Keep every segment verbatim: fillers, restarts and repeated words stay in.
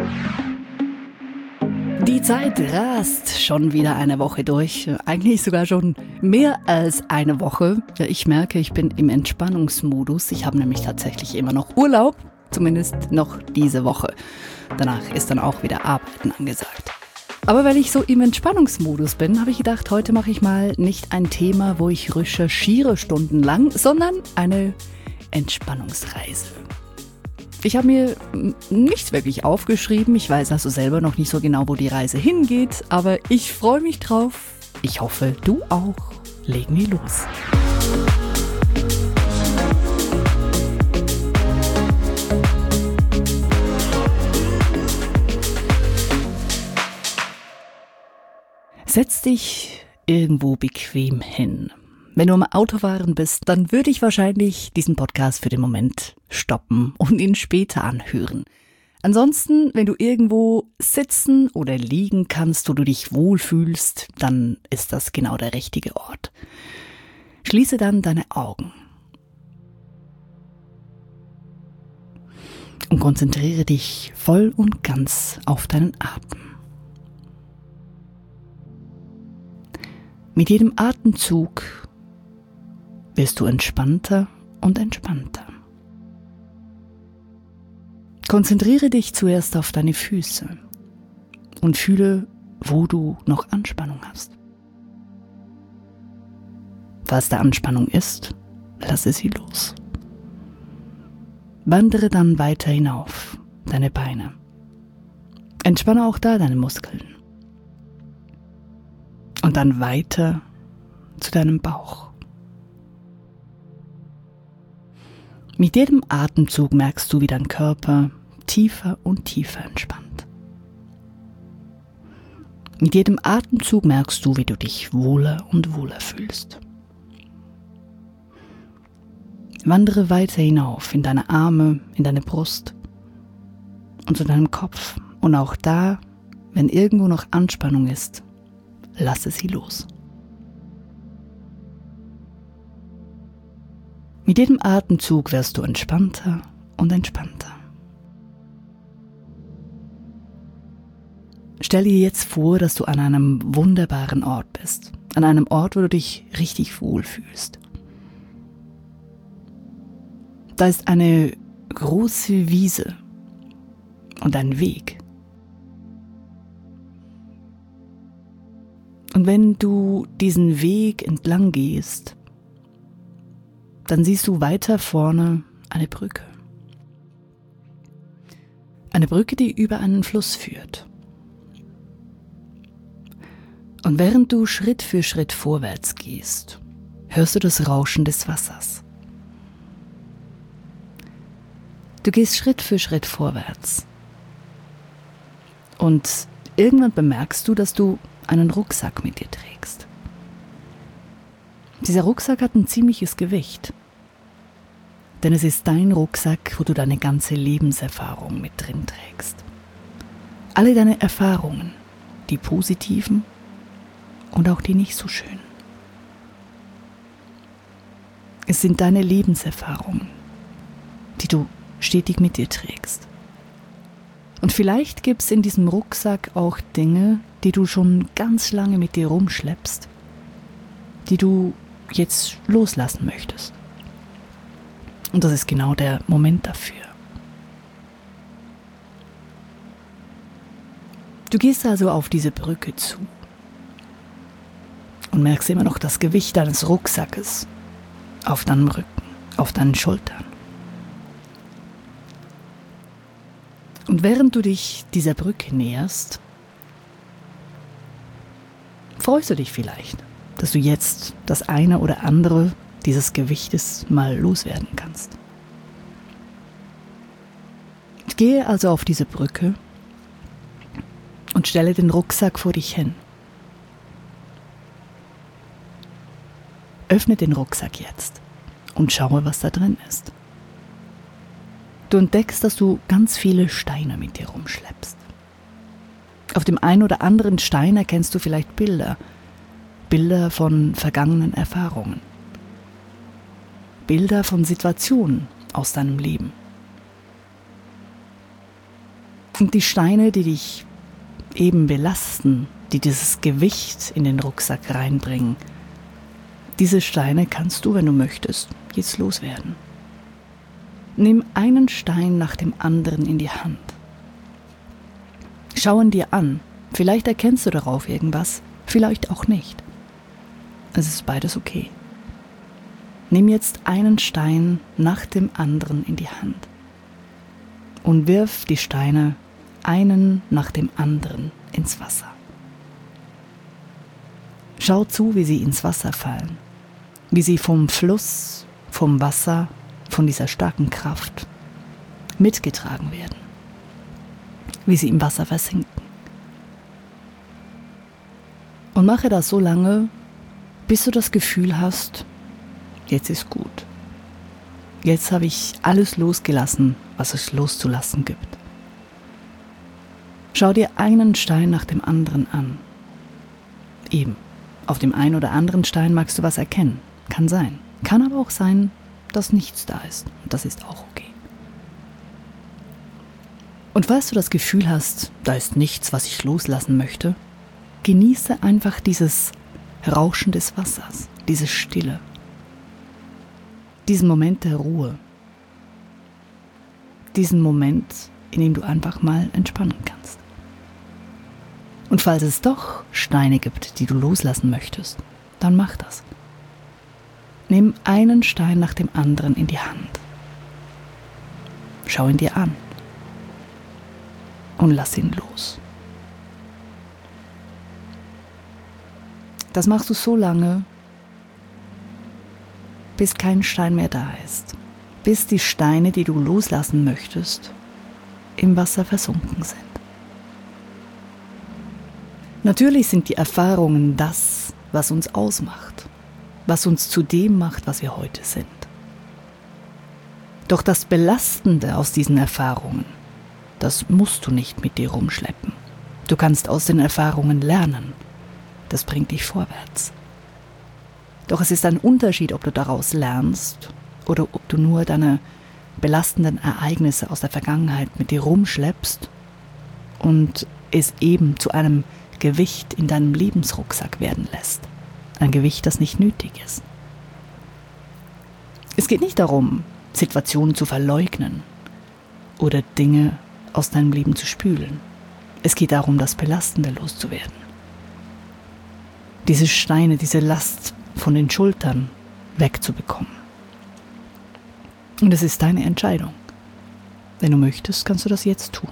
Die Zeit rast schon wieder eine Woche durch, eigentlich sogar schon mehr als eine Woche. Ich merke, ich bin im Entspannungsmodus. Ich habe nämlich tatsächlich immer noch Urlaub, zumindest noch diese Woche. Danach ist dann auch wieder Arbeiten angesagt. Aber weil ich so im Entspannungsmodus bin, habe ich gedacht, heute mache ich mal nicht ein Thema, wo ich recherchiere stundenlang, sondern eine Entspannungsreise. Ich habe mir nichts wirklich aufgeschrieben. Ich weiß also selber noch nicht so genau, wo die Reise hingeht. Aber ich freue mich drauf. Ich hoffe, du auch. Legen wir los. Setz dich irgendwo bequem hin. Wenn du am Autofahren bist, dann würde ich wahrscheinlich diesen Podcast für den Moment stoppen und ihn später anhören. Ansonsten, wenn du irgendwo sitzen oder liegen kannst, wo du dich wohlfühlst, dann ist das genau der richtige Ort. Schließe dann deine Augen und konzentriere dich voll und ganz auf deinen Atem. Mit jedem Atemzug wirst du entspannter und entspannter. Konzentriere dich zuerst auf deine Füße und fühle, wo du noch Anspannung hast. Falls da Anspannung ist, lasse sie los. Wandere dann weiter hinauf, deine Beine. Entspanne auch da deine Muskeln. Und dann weiter zu deinem Bauch. Mit jedem Atemzug merkst du, wie dein Körper tiefer und tiefer entspannt. Mit jedem Atemzug merkst du, wie du dich wohler und wohler fühlst. Wandere weiter hinauf in deine Arme, in deine Brust und zu deinem Kopf. Und auch da, wenn irgendwo noch Anspannung ist, lasse sie los. Mit jedem Atemzug wirst du entspannter und entspannter. Stell dir jetzt vor, dass du an einem wunderbaren Ort bist. An einem Ort, wo du dich richtig wohlfühlst. Da ist eine große Wiese und ein Weg. Und wenn du diesen Weg entlang gehst, dann siehst du weiter vorne eine Brücke. Eine Brücke, die über einen Fluss führt. Und während du Schritt für Schritt vorwärts gehst, hörst du das Rauschen des Wassers. Du gehst Schritt für Schritt vorwärts. Und irgendwann bemerkst du, dass du einen Rucksack mit dir trägst. Dieser Rucksack hat ein ziemliches Gewicht. Denn es ist dein Rucksack, wo du deine ganze Lebenserfahrung mit drin trägst. Alle deine Erfahrungen, die positiven und auch die nicht so schönen. Es sind deine Lebenserfahrungen, die du stetig mit dir trägst. Und vielleicht gibt es in diesem Rucksack auch Dinge, die du schon ganz lange mit dir rumschleppst, die du jetzt loslassen möchtest. Und das ist genau der Moment dafür. Du gehst also auf diese Brücke zu und merkst immer noch das Gewicht deines Rucksackes auf deinem Rücken, auf deinen Schultern. Und während du dich dieser Brücke näherst, freust du dich vielleicht, dass du jetzt das eine oder andere dieses Gewichtes mal loswerden kannst. Ich gehe also auf diese Brücke und stelle den Rucksack vor dich hin. Öffne den Rucksack jetzt und schaue, was da drin ist. Du entdeckst, dass du ganz viele Steine mit dir rumschleppst. Auf dem einen oder anderen Stein erkennst du vielleicht Bilder, Bilder von vergangenen Erfahrungen, Bilder von Situationen aus deinem Leben. Und die Steine, die dich eben belasten, die dieses Gewicht in den Rucksack reinbringen, diese Steine kannst du, wenn du möchtest, jetzt loswerden. Nimm einen Stein nach dem anderen in die Hand. Schau ihn dir an. Vielleicht erkennst du darauf irgendwas, vielleicht auch nicht. Es ist beides okay. Nimm jetzt einen Stein nach dem anderen in die Hand und wirf die Steine einen nach dem anderen ins Wasser. Schau zu, wie sie ins Wasser fallen, wie sie vom Fluss, vom Wasser, von dieser starken Kraft mitgetragen werden, wie sie im Wasser versinken. Und mache das so lange, bis du das Gefühl hast, jetzt ist gut. Jetzt habe ich alles losgelassen, was es loszulassen gibt. Schau dir einen Stein nach dem anderen an. Eben, auf dem einen oder anderen Stein magst du was erkennen. Kann sein. Kann aber auch sein, dass nichts da ist. Und das ist auch okay. Und falls du das Gefühl hast, da ist nichts, was ich loslassen möchte, genieße einfach dieses Rauschen des Wassers, diese Stille, diesen Moment der Ruhe, diesen Moment, in dem du einfach mal entspannen kannst. Und falls es doch Steine gibt, die du loslassen möchtest, dann mach das. Nimm einen Stein nach dem anderen in die Hand. Schau ihn dir an und lass ihn los. Das machst du so lange, bis kein Stein mehr da ist, bis die Steine, die du loslassen möchtest, im Wasser versunken sind. Natürlich sind die Erfahrungen das, was uns ausmacht, was uns zu dem macht, was wir heute sind. Doch das Belastende aus diesen Erfahrungen, das musst du nicht mit dir rumschleppen. Du kannst aus den Erfahrungen lernen. Das bringt dich vorwärts. Doch es ist ein Unterschied, ob du daraus lernst oder ob du nur deine belastenden Ereignisse aus der Vergangenheit mit dir rumschleppst und es eben zu einem Gewicht in deinem Lebensrucksack werden lässt. Ein Gewicht, das nicht nötig ist. Es geht nicht darum, Situationen zu verleugnen oder Dinge aus deinem Leben zu spülen. Es geht darum, das Belastende loszuwerden. Diese Steine, diese Last von den Schultern wegzubekommen. Und es ist deine Entscheidung. Wenn du möchtest, kannst du das jetzt tun.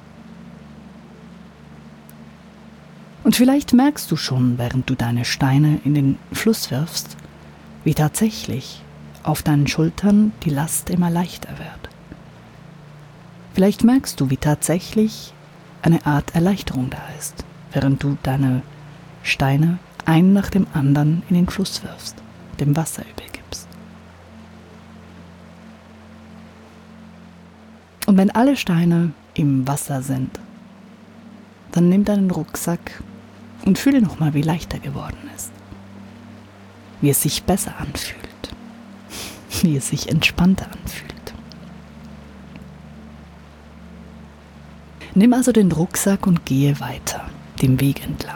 Und vielleicht merkst du schon, während du deine Steine in den Fluss wirfst, wie tatsächlich auf deinen Schultern die Last immer leichter wird. Vielleicht merkst du, wie tatsächlich eine Art Erleichterung da ist, während du deine Steine einen nach dem anderen in den Fluss wirfst, dem Wasser übergibst. Und wenn alle Steine im Wasser sind, dann nimm deinen Rucksack und fühle nochmal, wie leicht er geworden ist. Wie es sich besser anfühlt. Wie es sich entspannter anfühlt. Nimm also den Rucksack und gehe weiter, dem Weg entlang.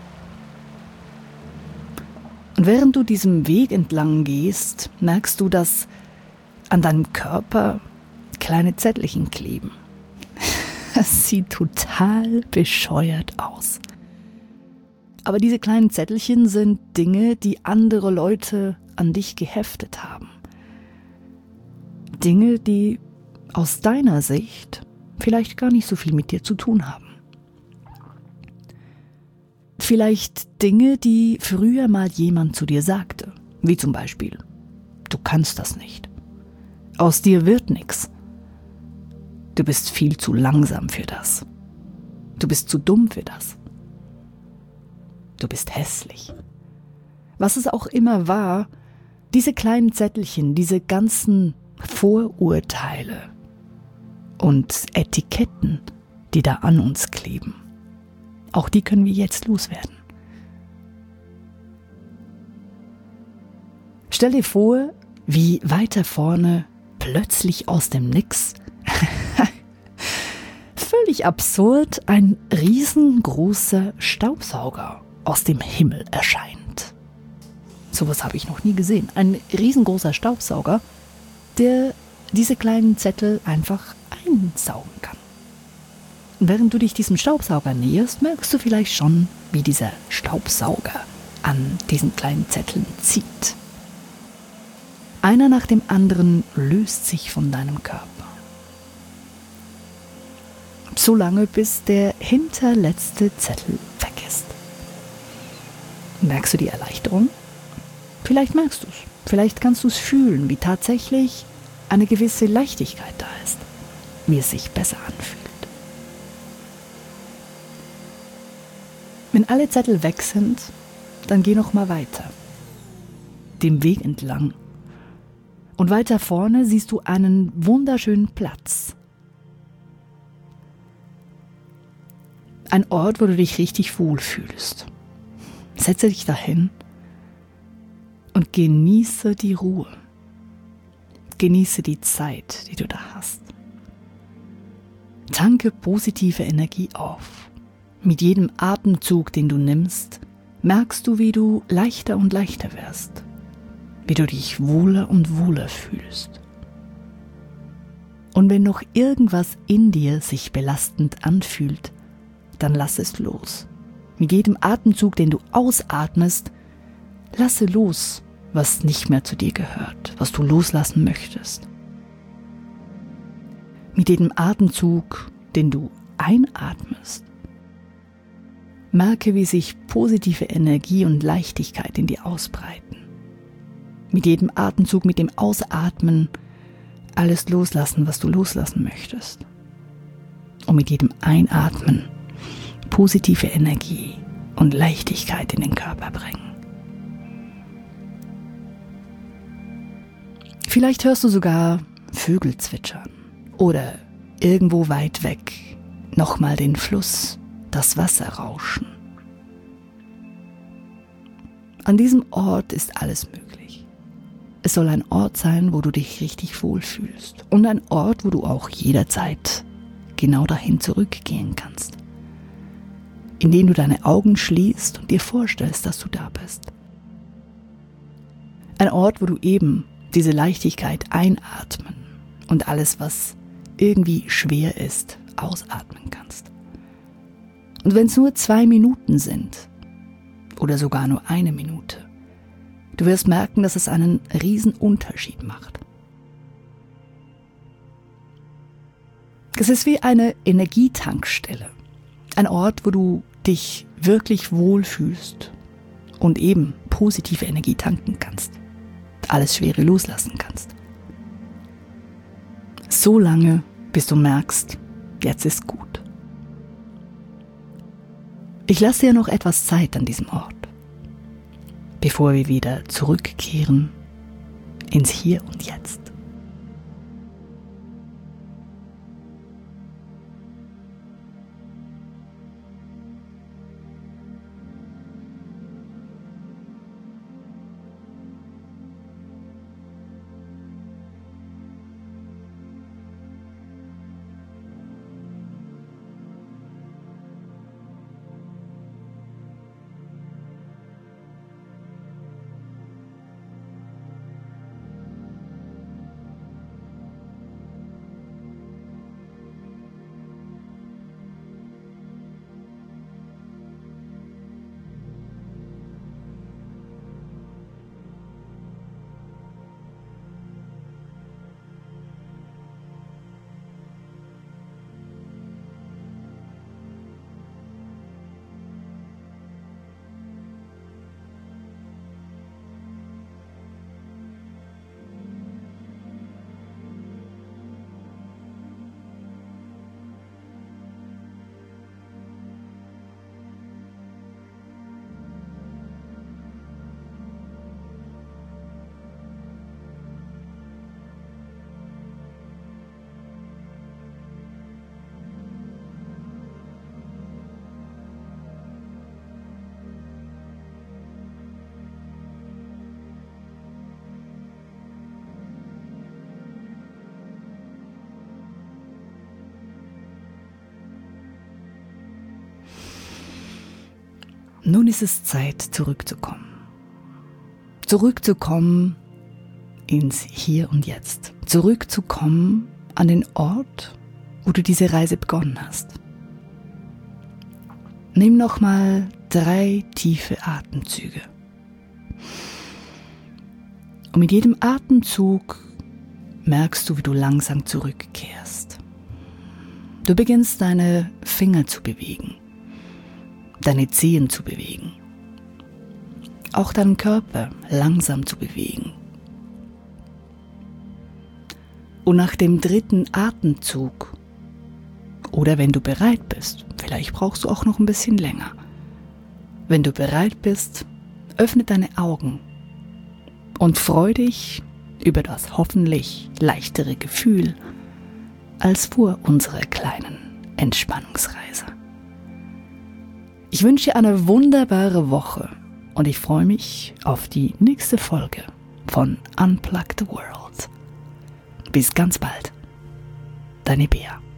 Und während du diesem Weg entlang gehst, merkst du, dass an deinem Körper kleine Zettelchen kleben. Es sieht total bescheuert aus. Aber diese kleinen Zettelchen sind Dinge, die andere Leute an dich geheftet haben. Dinge, die aus deiner Sicht vielleicht gar nicht so viel mit dir zu tun haben. Vielleicht Dinge, die früher mal jemand zu dir sagte, wie zum Beispiel, du kannst das nicht. Aus dir wird nichts. Du bist viel zu langsam für das. Du bist zu dumm für das. Du bist hässlich. Was es auch immer war, diese kleinen Zettelchen, diese ganzen Vorurteile und Etiketten, die da an uns kleben, auch die können wir jetzt loswerden. Stell dir vor, wie weiter vorne plötzlich aus dem Nix völlig völlig absurd ein riesengroßer Staubsauger aus dem Himmel erscheint. Sowas habe ich noch nie gesehen. Ein riesengroßer Staubsauger, der diese kleinen Zettel einfach einsaugen kann. Und während du dich diesem Staubsauger näherst, merkst du vielleicht schon, wie dieser Staubsauger an diesen kleinen Zetteln zieht. Einer nach dem anderen löst sich von deinem Körper. So lange, bis der hinterletzte Zettel weg ist. Merkst du die Erleichterung? Vielleicht merkst du es. Vielleicht kannst du es fühlen, wie tatsächlich eine gewisse Leichtigkeit da ist, wie es sich besser anfühlt. Wenn alle Zettel weg sind, dann geh noch mal weiter, dem Weg entlang. Und weiter vorne siehst du einen wunderschönen Platz. Ein Ort, wo du dich richtig wohlfühlst. Setze dich dahin und genieße die Ruhe. Genieße die Zeit, die du da hast. Tanke positive Energie auf. Mit jedem Atemzug, den du nimmst, merkst du, wie du leichter und leichter wirst. Wie du dich wohler und wohler fühlst. Und wenn noch irgendwas in dir sich belastend anfühlt, dann lass es los. Mit jedem Atemzug, den du ausatmest, lasse los, was nicht mehr zu dir gehört, was du loslassen möchtest. Mit jedem Atemzug, den du einatmest, merke, wie sich positive Energie und Leichtigkeit in dir ausbreiten. Mit jedem Atemzug, mit dem Ausatmen, alles loslassen, was du loslassen möchtest. Und mit jedem Einatmen positive Energie und Leichtigkeit in den Körper bringen. Vielleicht hörst du sogar Vögel zwitschern oder irgendwo weit weg nochmal den Fluss, das Wasser rauschen. An diesem Ort ist alles möglich. Es soll ein Ort sein, wo du dich richtig wohlfühlst und ein Ort, wo du auch jederzeit genau dahin zurückgehen kannst, indem du deine Augen schließt und dir vorstellst, dass du da bist. Ein Ort, wo du eben diese Leichtigkeit einatmen und alles, was irgendwie schwer ist, ausatmen kannst. Und wenn es nur zwei Minuten sind oder sogar nur eine Minute, du wirst merken, dass es einen riesen Unterschied macht. Es ist wie eine Energietankstelle, ein Ort, wo du dich wirklich wohlfühlst und eben positive Energie tanken kannst, alles Schwere loslassen kannst. So lange, bis du merkst, jetzt ist gut. Ich lasse dir noch etwas Zeit an diesem Ort, bevor wir wieder zurückkehren ins Hier und Jetzt. Nun ist es Zeit, zurückzukommen. Zurückzukommen ins Hier und Jetzt. Zurückzukommen an den Ort, wo du diese Reise begonnen hast. Nimm nochmal drei tiefe Atemzüge. Und mit jedem Atemzug merkst du, wie du langsam zurückkehrst. Du beginnst deine Finger zu bewegen, deine Zehen zu bewegen, auch deinen Körper langsam zu bewegen. Und nach dem dritten Atemzug, oder wenn du bereit bist, vielleicht brauchst du auch noch ein bisschen länger, wenn du bereit bist, öffne deine Augen und freu dich über das hoffentlich leichtere Gefühl als vor unserer kleinen Entspannungsreise. Ich wünsche dir eine wunderbare Woche und ich freue mich auf die nächste Folge von Unplug the World. Bis ganz bald. Deine Bea.